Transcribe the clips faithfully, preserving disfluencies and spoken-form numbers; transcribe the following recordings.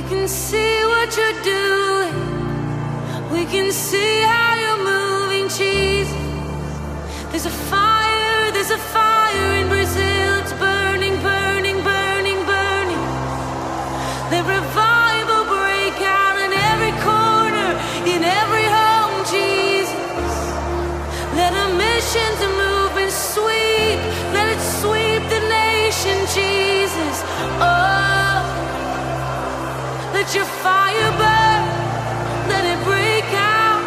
We can see what you're doing. We can see how you're moving, Jesus. There's a fire, there's a fire in Brazil. It's burning, burning, burning, burning. Let revival break out in every corner, in every home, Jesus. Let a mission to move and sweep. Let it sweep the nation, Jesus. Oh, let your fire burn. Let it break out,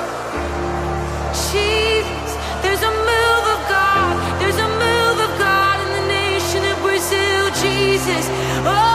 Jesus. There's a move of God. There's a move of God in the nation of Brazil, Jesus. Oh.